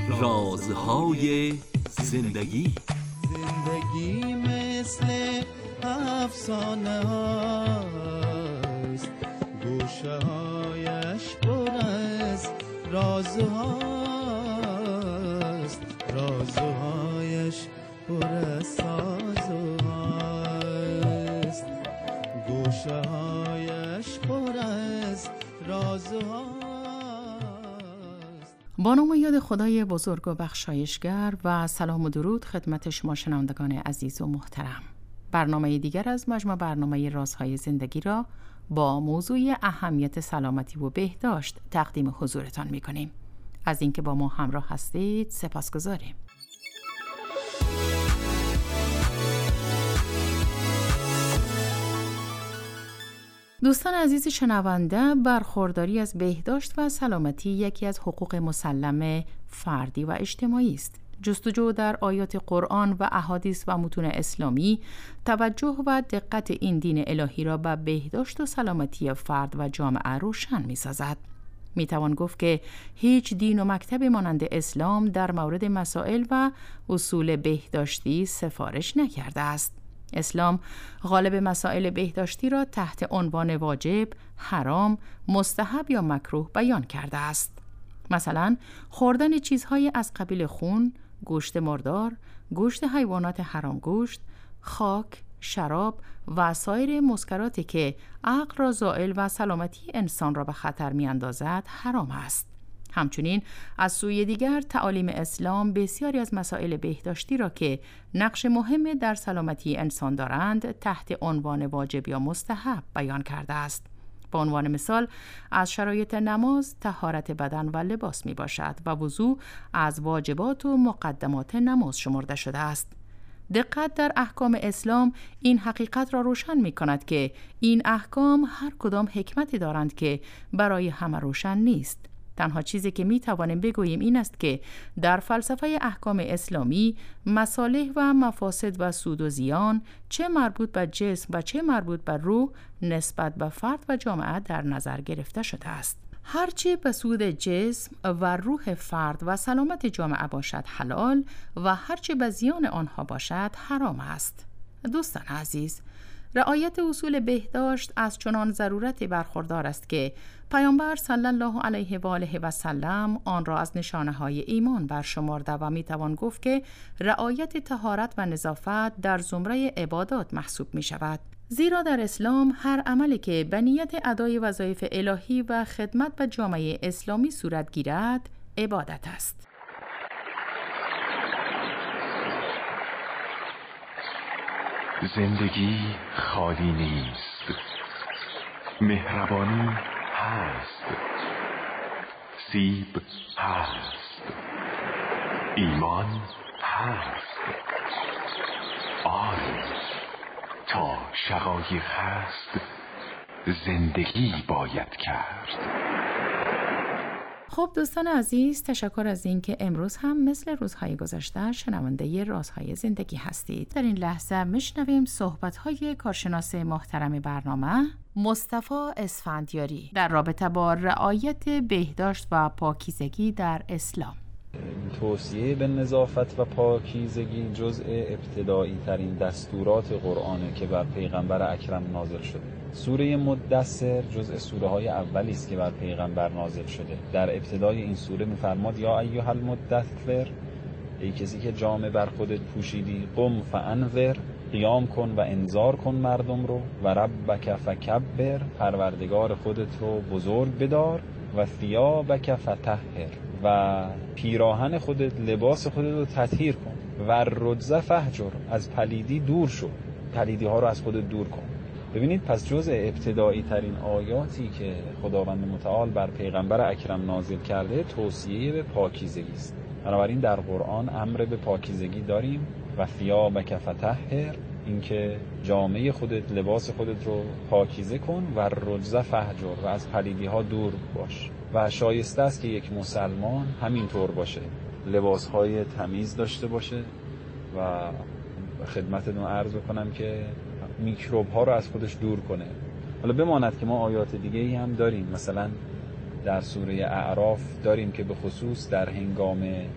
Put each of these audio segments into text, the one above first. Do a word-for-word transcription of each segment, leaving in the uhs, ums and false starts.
رازهای زندگی. زندگی مثل افسانه هاست، گوشه هایش پر از رازهاست، رازهایش پر از سازهاست، گوشه هایش پر از رازهاست. با نام و یاد خدای بزرگ و بخشایشگر و سلام و درود خدمت شما شنوندگان عزیز و محترم. برنامه دیگر از مجموع برنامه رازهای زندگی را با موضوع اهمیت سلامتی و بهداشت تقدیم حضورتان می کنیم. از اینکه با ما همراه هستید سپاسگزاریم. دوستان عزیز شنونده، برخورداری از بهداشت و سلامتی یکی از حقوق مسلم فردی و اجتماعی است. جستجو در آیات قرآن و احادیث و متون اسلامی توجه و دقت این دین الهی را به بهداشت و سلامتی فرد و جامعه روشن می‌سازد. میتوان گفت که هیچ دین و مکتب مانند اسلام در مورد مسائل و اصول بهداشتی سفارش نکرده است. اسلام غالب مسائل بهداشتی را تحت عنوان واجب، حرام، مستحب یا مکروه بیان کرده است. مثلا خوردن چیزهای از قبیل خون، گوشت مردار، گوشت حیوانات حرام گوشت، خاک، شراب و سایر مسکراتی که عقل را زائل و سلامتی انسان را به خطر می اندازد حرام است. همچنین از سوی دیگر تعالیم اسلام بسیاری از مسائل بهداشتی را که نقش مهم در سلامتی انسان دارند تحت عنوان واجب یا مستحب بیان کرده است. به عنوان مثال از شرایط نماز طهارت بدن و لباس می باشد و وضو از واجبات و مقدمات نماز شمرده شده است. دقت در احکام اسلام این حقیقت را روشن می کند که این احکام هر کدام حکمتی دارند که برای همه روشن نیست. تنها چیزی که می توانیم بگوییم این است که در فلسفه احکام اسلامی مصالح و مفاسد و سود و زیان چه مربوط به جسم و چه مربوط به روح نسبت به فرد و جامعه در نظر گرفته شده است. هرچی به سود جسم و روح فرد و سلامت جامعه باشد حلال و هرچی به زیان آنها باشد حرام است. دوستان عزیز، رعایت اصول بهداشت از چنان ضرورتی برخوردار است که پیامبر صلی الله علیه و آله و سلم آن را از نشانه‌های ایمان برشمرده و میتوان گفت که رعایت طهارت و نظافت در زمره عبادات محسوب می شود. زیرا در اسلام هر عملی که به نیت ادای وظایف الهی و خدمت به جامعه اسلامی صورت گیرد عبادت است. زندگی خالی نیست، مهربانی هست، سیب هست، ایمان هست. آری تا شقایق هست زندگی باید کرد. خب دوستان عزیز، تشکر از این که امروز هم مثل روزهای گذشته شنونده رازهای زندگی هستید. در این لحظه میشنویم صحبت‌های کارشناس محترم برنامه مصطفی اسفندیاری در رابطه با رعایت بهداشت و پاکیزگی در اسلام. توصیه به نظافت و پاکیزگی جزء ابتدایی ترین دستورات قرآنه که بر پیغمبر اکرم نازل شده. سوره مدثر جزء سوره های اولی است که بر پیغمبر نازل شده. در ابتدای این سوره می‌فرماد یا ایها المدثر، ای کسی که جامه بر خودت پوشیدی، قم فانذر، قیام کن و انذار کن مردم رو، و ربک فکبر، پروردگار خودت رو بزرگ بدار، و ثیابک فطهر، و پیراهن خودت، لباس خودت رو تطهیر کن، و رجز فهجر، از پلیدی دور شو، پلیدی ها رو از خودت دور کن. ببینید پس جزء ابتدایی ترین آیاتی که خداوند متعال بر پیغمبر اکرم نازل کرده توصیه به پاکیزگی است. بنابراین در قرآن امر به پاکیزگی داریم و ثیابک فطهر، اینکه جامعه خودت، لباس خودت رو پاکیزه کن، و رجز فهجر، و از پلیدی ها دور باش. و شایسته است که یک مسلمان همینطور باشه، لباسهای تمیز داشته باشه و خدمتتون عرض بکنم که میکروب ها رو از خودش دور کنه. حالا بماند که ما آیات دیگه ای هم داریم، مثلا در سوره اعراف داریم که به خصوص در هنگام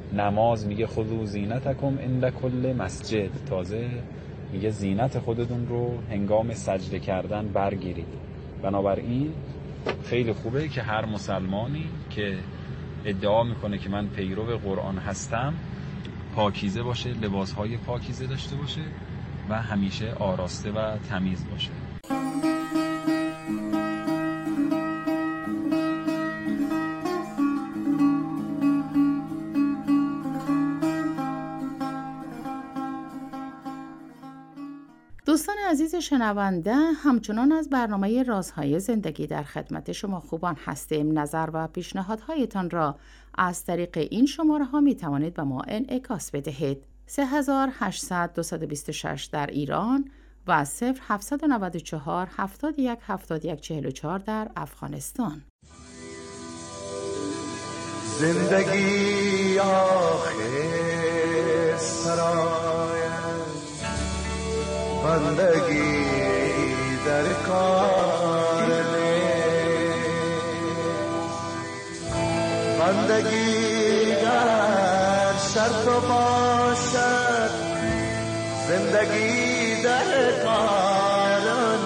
نماز میگه خذوا زینتکم عند کل مسجد، تازه میگه زینت خودتون رو هنگام سجده کردن برگیرید. بنابراین خیلی خوبه که هر مسلمانی که ادعا میکنه که من پیرو قرآن هستم پاکیزه باشه، لباسهای پاکیزه داشته باشه و همیشه آراسته و تمیز باشه. دوستان عزیز شنونده، همچنان از برنامه رازهای زندگی در خدمت شما خوبان هستیم. نظر و پیشنهادهایتان را از طریق این شماره ها می توانید به ما انعکاس بدهید. سه هزار و هشتصد و دویست و بیست و شش در ایران و صفر هفتصد و نود و چهار هفتاد و یک هفتاد و یک چهل و چهار در افغانستان. زندگی آخر سرای بندگی در کار بندگی گر شرط باشد زندگی در کار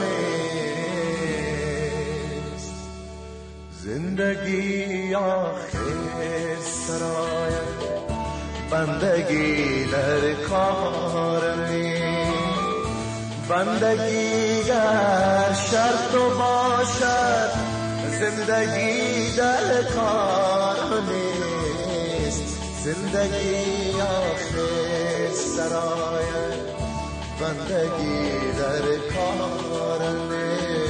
نیست. زندگی آخر سرای بندگی در کار نیست. بندگی گر شرط باشد زندگی در کار نیست. زندگی آخر سرای بندگی در کار نیست.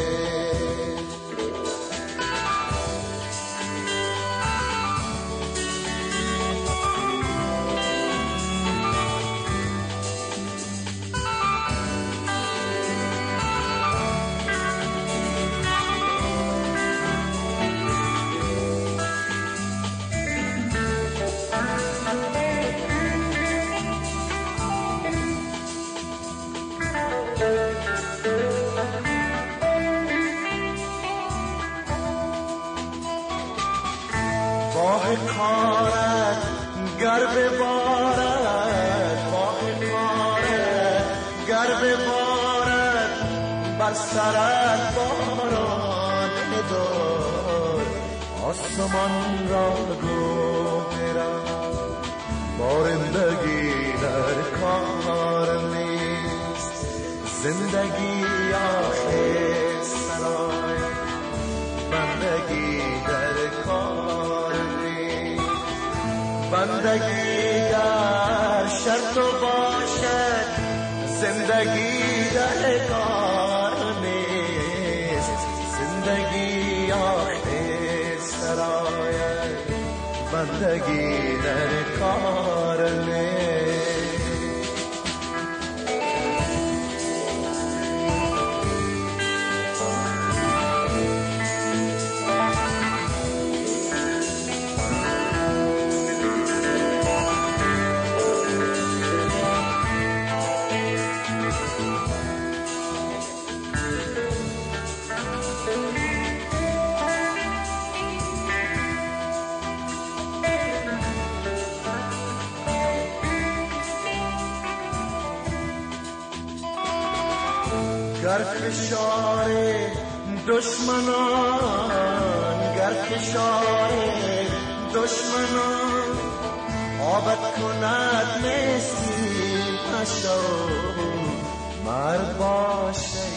کارت گر ببارد باه کارت گر ببارد بر سرت باران دار آسمان را گوهرم بارندگی در کار نیست. زندگی آخر سرای بندگی در کار بندگی در شرط باشد زندگی در کار نیست. زندگی آخر سرای بندگی در کار نیست. گر فشار دشمنان گر فشار دشمنان آبد کند مسکین پشو مرد باشه.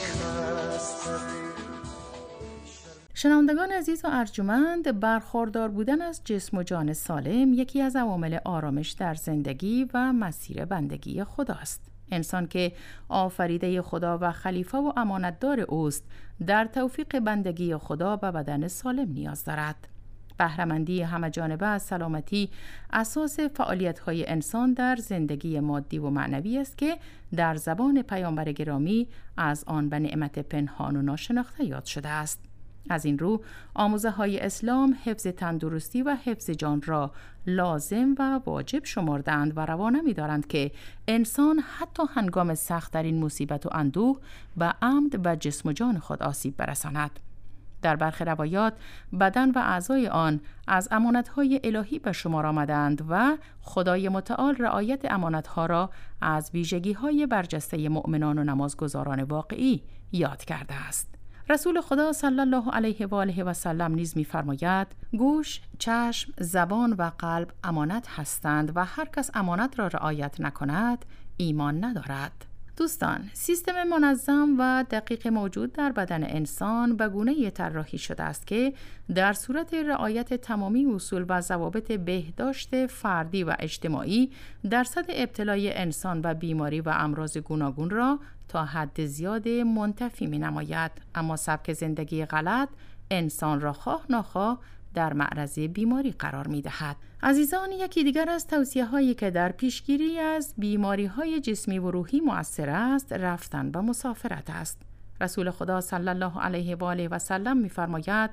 شنوندگان عزیز و ارجمند، برخوردار بودن از جسم و جان سالم یکی از عوامل آرامش در زندگی و مسیر بندگی خداست. انسان که آفریده خدا و خلیفه و امانتدار اوست در توفیق بندگی خدا به بدن سالم نیاز دارد. بهره‌مندی همه‌جانبه از سلامتی اساس فعالیت‌های انسان در زندگی مادی و معنوی است که در زبان پیامبر گرامی از آن به نعمت پنهان و ناشناخته یاد شده است. از این رو آموزه های اسلام حفظ تندرستی و حفظ جان را لازم و واجب شمردند و روا نمی‌دارند که انسان حتی هنگام سخت در این مصیبت و اندوه به عمد به جسم و جان خود آسیب برساند. در برخی روایات بدن و اعضای آن از امانت‌های الهی به شمار آمدند و خدای متعال رعایت امانت‌ها را از ویژگی‌های برجسته مؤمنان و نمازگزاران واقعی یاد کرده است. رسول خدا صلی الله علیه و آله و سلم نیز می‌فرماید گوش، چشم، زبان و قلب امانت هستند و هر کس امانت را رعایت نکند ایمان ندارد. دوستان، سیستم منظم و دقیق موجود در بدن انسان به گونه‌ای طراحی شده است که در صورت رعایت تمامی اصول و ضوابط بهداشت فردی و اجتماعی درصد ابتلای انسان به بیماری و امراض گوناگون را تا حد زیاد منتفی می‌نماید. اما سبک زندگی غلط انسان را خواه ناخواه در معرض بیماری قرار می‌دهد. عزیزان، یکی دیگر از توصیه‌هایی که در پیشگیری از بیماری‌های جسمی و روحی مؤثر است، رفتن و مسافرت است. رسول خدا صلی الله علیه و آله و سلم می‌فرماید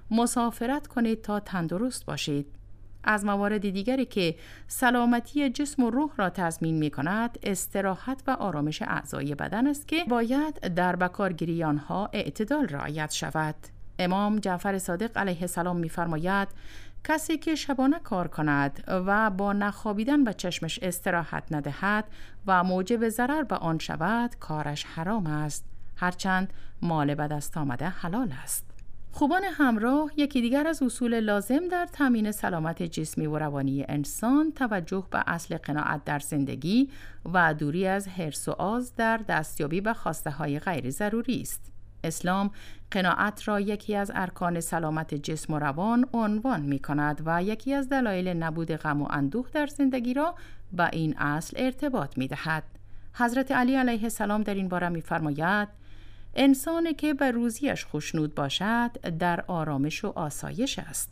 مسافرت کنید تا تندرست باشید. از موارد دیگری که سلامتی جسم و روح را تضمین می‌کند، استراحت و آرامش اعضای بدن است که باید در بکارگیری آنها اعتدال رعایت شود. امام جعفر صادق علیه السلام می‌فرماید کسی که شبانه کار کند و با نخوابیدن به چشمش استراحت ندهد و موجب ضرر به آن شود، کارش حرام است، هرچند مال به دست آمده حلال است. خوبان همراه یکی دیگر از اصول لازم در تامین سلامت جسمی و روانی انسان توجه به اصل قناعت در زندگی و دوری از حرص و آز در دستیابی به خواسته‌های غیر ضروری است. اسلام قناعت را یکی از ارکان سلامت جسم و روان عنوان می کند و یکی از دلایل نبود غم و اندوه در زندگی را به این اصل ارتباط می دهد. حضرت علی علیه السلام در این باره می فرماید انسانی که به روزیش خوشنود باشد در آرامش و آسایش است.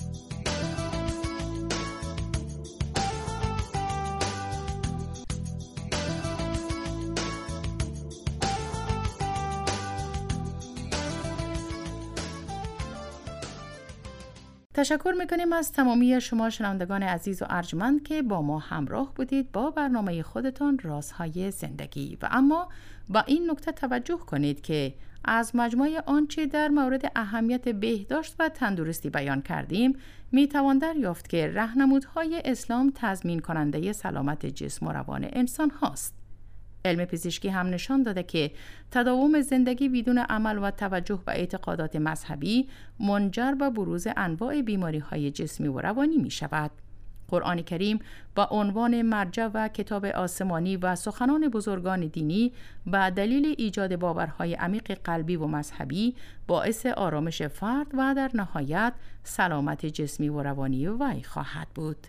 تشکر میکنیم از تمامی شما شنوندگان عزیز و ارجمند که با ما همراه بودید با برنامه خودتان رازهای زندگی. و اما با این نکته توجه کنید که از مجموع آنچه در مورد اهمیت بهداشت و تندرستی بیان کردیم میتوان دریافت که راهنمودهای اسلام تضمین کننده سلامت جسم و روان انسان هاست. علم پزشکی هم نشان داده که تداوم زندگی بدون عمل و توجه به اعتقادات مذهبی منجر به بروز انواع بیماری‌های جسمی و روانی می شود. قرآن کریم با عنوان مرجع و کتاب آسمانی و سخنان بزرگان دینی به دلیل ایجاد باورهای عمیق قلبی و مذهبی باعث آرامش فرد و در نهایت سلامت جسمی و روانی وی خواهد بود.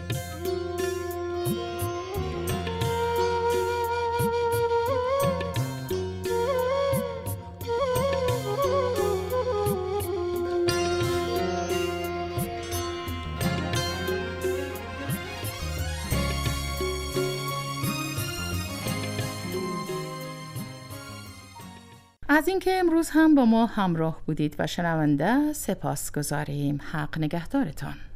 از اینکه امروز هم با ما همراه بودید و شنونده سپاس گذاریم. حق نگهدارتان.